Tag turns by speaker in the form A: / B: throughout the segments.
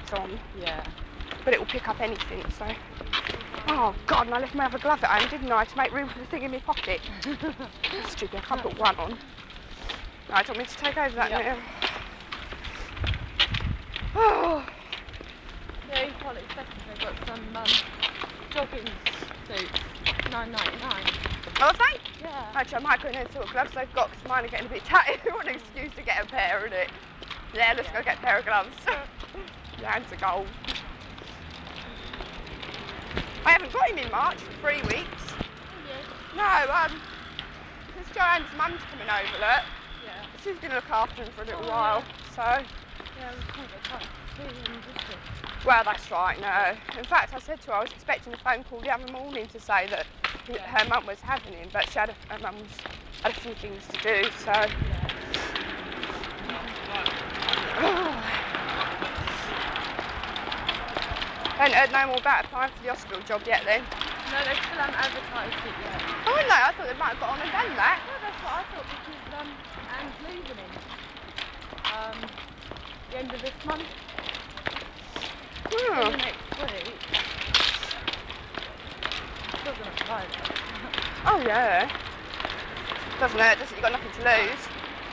A: it's on.
B: Yeah.
A: But it will pick up anything, so. Oh God, and I left my other glove at home, didn't I, to make room for the thing in my pocket. That's stupid, I can't put one on. Right, do you want me to take over that now? Oh.
B: Yeah, in Quality Seconds they've got some jogging suits, £9.99.
A: Oh, have they?
B: Yeah.
A: Actually, I might go in and see what gloves they've got, because mine are getting a bit tatty. What an excuse to get a pair, isn't it? Yeah, let's go get a pair of gloves. Your hands are gold. I haven't got him in March for 3 weeks.
B: Oh, yeah.
A: No, because Joanne's mum's coming over, look.
B: Yeah.
A: She's going to look after him for a little while, so.
B: Yeah, we can't get time to see him this week.
A: Well, that's right, no. In fact, I said to her I was expecting a phone call the other morning to say that her mum was having him, but her mum's had a few things to do, so.
B: Yeah.
A: Haven't heard no more about applying for the hospital job yet then?
B: No, they still haven't advertised it yet.
A: Oh no, I thought they might have got on and done that.
B: Well, that's what I thought, because Anne's leaving him the end of this month. It's only next week. I'm still going to apply though.
A: Oh yeah. Doesn't hurt, does it? You've got nothing to lose.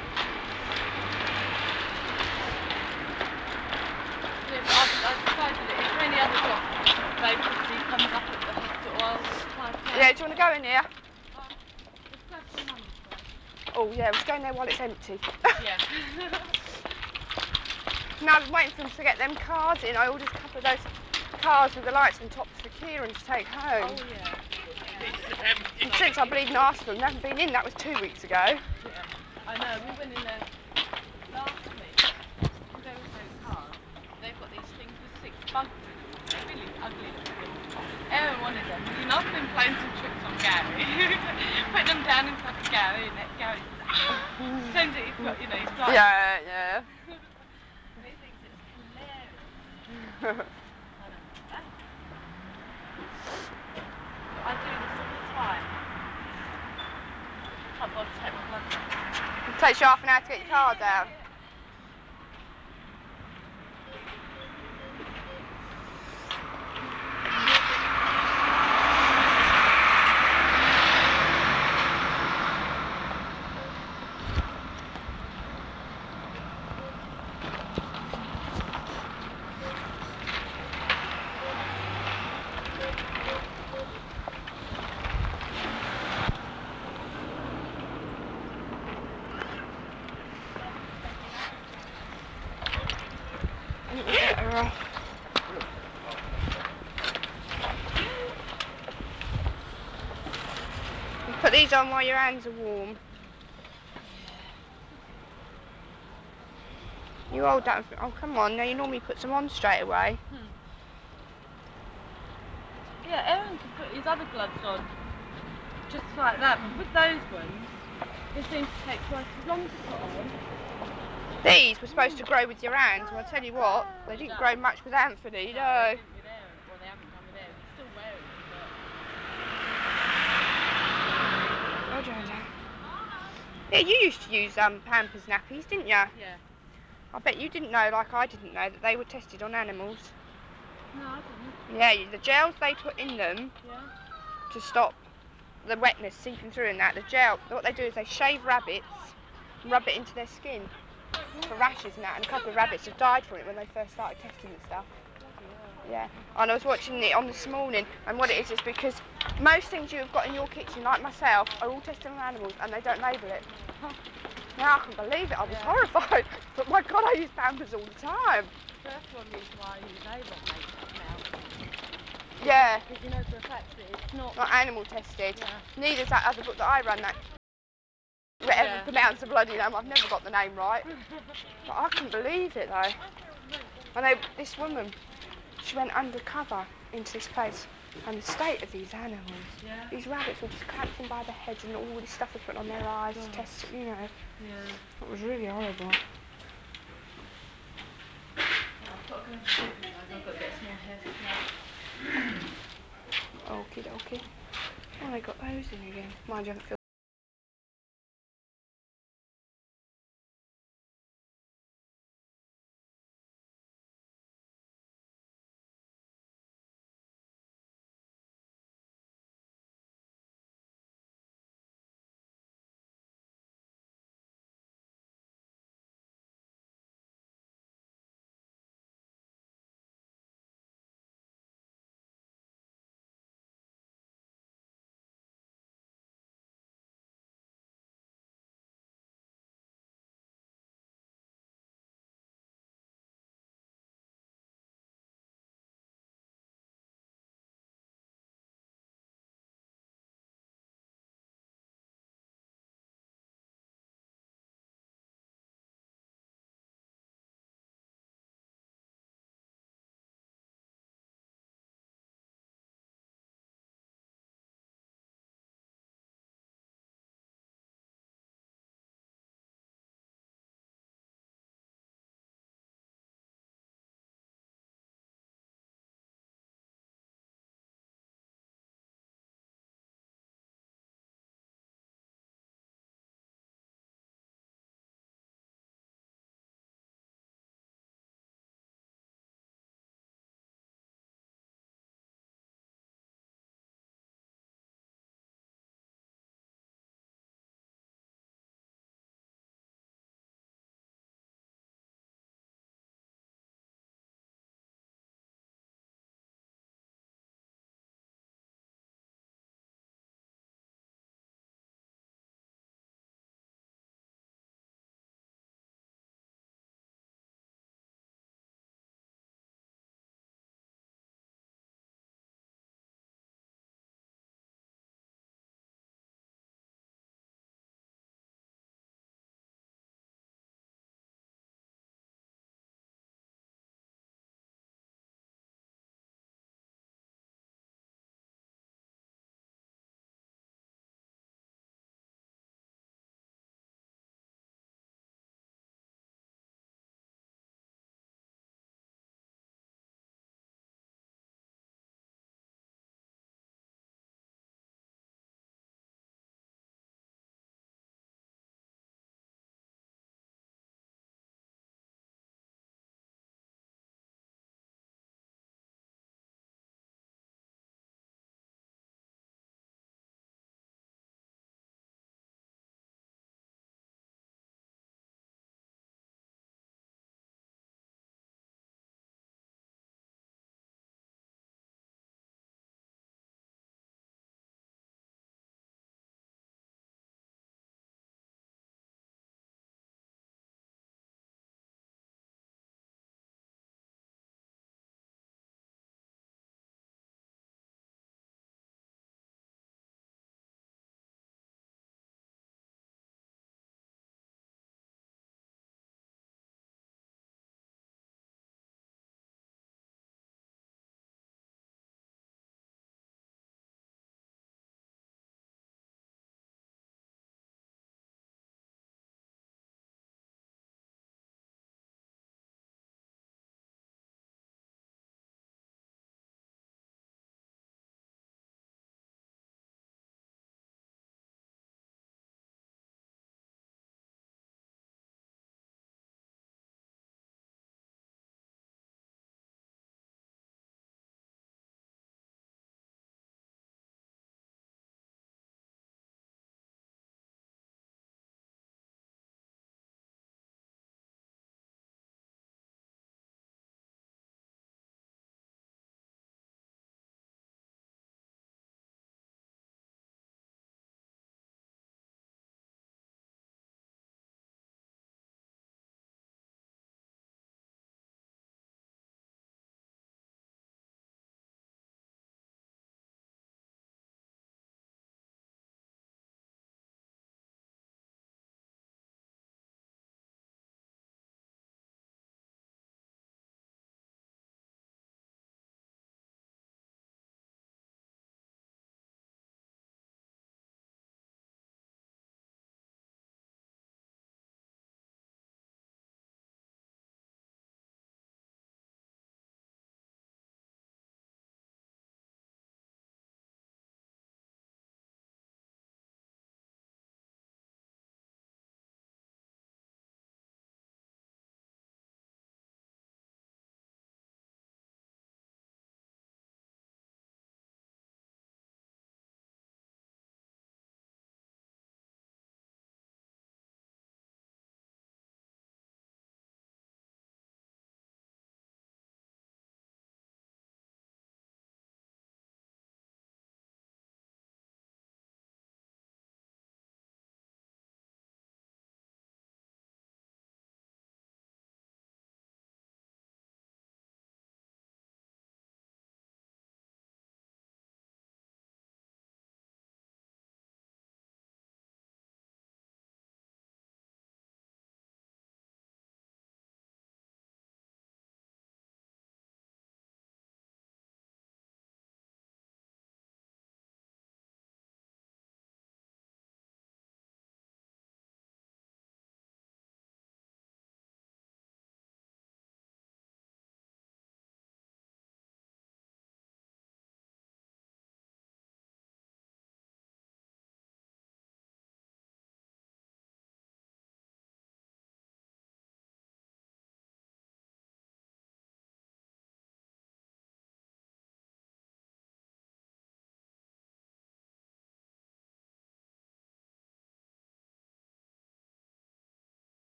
B: Yeah, but I've decided that if any other job vacancy comes up at the hospital, I'll apply for that.
A: Yeah, do you want to go in here?
B: Let's grab some money first.
A: Oh yeah, we'll go in there while it's empty.
B: Yeah.
A: No, I've been waiting for them to get them cards in. I ordered a couple of those cards with the lights on top for Kieran to take home.
B: Oh yeah.
A: And since I bleeding asked for them, they haven't been in. That was 2 weeks ago.
B: Yeah. I know, we went in there last week, because there was no cards. They've got these things with 6 bugs in them. They're really ugly looking. Aaron wanted them. You know, I've been playing some tricks on Gary. Putting them down in front of Gary, and Gary says, ah! Pretends that he's got, he's like.
A: Yeah, yeah.
B: He thinks it's hilarious. I don't know about that. But I do this all the time. Can't bother to take my gloves off.
A: It takes you half an hour to get your cards out. Put these on while your hands are warm. You hold that. Oh, come on. Now you normally put some on straight away.
B: Yeah, Aaron can put his other gloves on just like that, but with those ones, it seems to take twice as long to put on.
A: These were supposed to grow with your hands, and I'll tell you what, they didn't grow much with Anthony,
B: No, they didn't with Aaron. Well, they haven't done with Aaron. He's still wearing them, but.
A: Oh, Joanne. Yeah, you used to use Pampers nappies, didn't you?
B: Yeah.
A: I bet you didn't know, like I didn't know, that they were tested on animals.
B: No, I didn't.
A: Yeah, the gels they put in them to stop the wetness seeping through and that, the gel, what they do is they shave rabbits and rub it into their skin for rashes and that, and a couple of rabbits have died from it when they first started testing the stuff. Yeah, and I was watching it on this morning, and what it is because most things you've got in your kitchen, like myself, are all tested on animals and they don't label it. Now I can't believe it, I was horrified, but my God, I use Pampers all the time.
B: That's one reason why I use Avon makeup now.
A: Yeah.
B: Because you know for a fact that it's not
A: animal tested.
B: Yeah.
A: Neither's that other book that I run, that whatever pronounce the bloody name, I've never got the name right. But I couldn't believe it though. I know this woman, she went undercover into this place, and the state of these animals.
B: Yeah.
A: These rabbits were just clamped in by the heads, and all this stuff was put on their eyes to test it, Yeah. It was really horrible.
B: I've got to go and supervise, I've got to get some more hair for
A: Okie dokie. Oh, they got those in again. Mind you, I haven't filled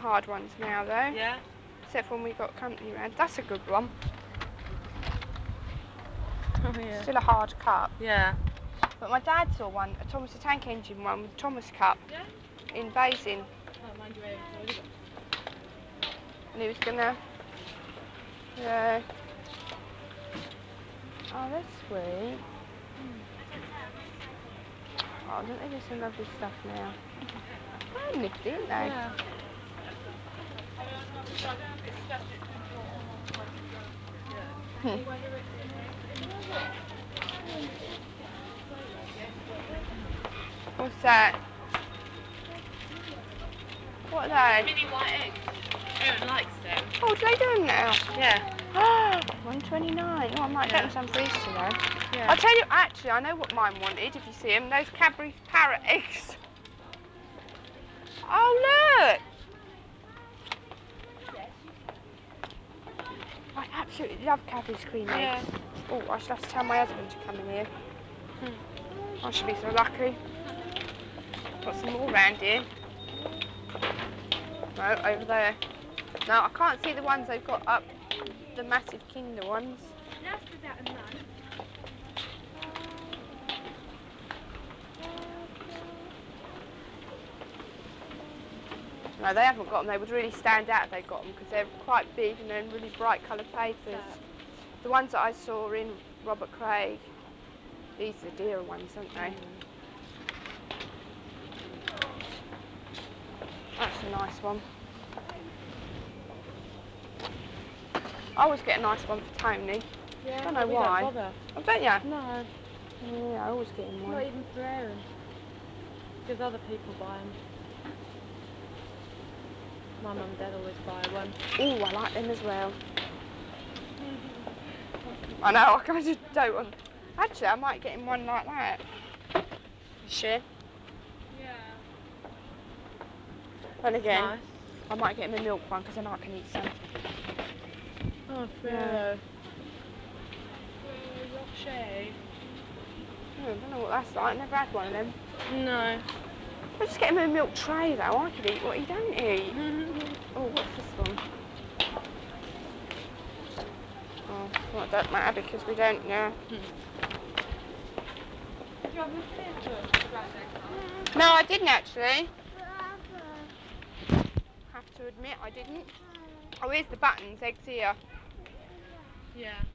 A: hard ones now though.
B: Yeah?
A: Except for when we got company round. That's a good one.
B: Oh yeah.
A: Still a hard cup.
B: Yeah.
A: But my dad saw one, a Thomas the Tank Engine one with Thomas Cup
B: Yeah?
A: in Basing.
B: Oh, mind your Aaron's already got
A: And he was gonna, yeah. Oh, that's sweet. Oh, don't they do some lovely stuff now? They're nifty, aren't they?
B: Yeah.
A: Hmm. What's that? What are they?
B: Mini white eggs. Aaron likes them.
A: Oh, do they do them now?
B: Yeah.
A: 129. Oh, I might get them some for Easter though.
B: Yeah.
A: I'll tell you, actually, I know what mine wanted, if you see them. Those Cadbury parrot eggs. Oh, look! I absolutely love Cadbury's cream eggs. Oh, I should have to tell my husband to come in here. I should be so lucky. Got some more round here. No, over there. No, I can't see the ones they've got up. The massive Kinder ones. No, they haven't got them. They would really stand out if they got them because they're quite big and then really bright coloured papers. The ones that I saw in Robert Craig, these are the dearer ones, aren't they? That's a nice one. I always get a nice one for Tony.
B: Yeah,
A: Don't know
B: we
A: why.
B: don't bother.
A: I bet ya.
B: No,
A: Yeah, I always get him one.
B: not even for Aaron. Because other people buy them. My mum and dad always buy one.
A: Oh, I like them as well. I know, I kind of don't want. Actually, I might get him one like that. Sure.
B: Yeah.
A: And again,
B: Nice.
A: I might get him a milk one because then I can eat some.
B: Oh,
A: Yeah.
B: Pharaoh. Pharaoh Rocher.
A: I don't know what that's like. Never had one of them.
B: No.
A: I just get him a milk tray though. I could eat what he don't eat. Oh, what's this one? Oh, well, it don't matter because we don't, yeah.
B: Did you have them clear for
A: No, I didn't actually. Have to admit I didn't. Oh, here's the buttons, eggs here.
B: Yeah.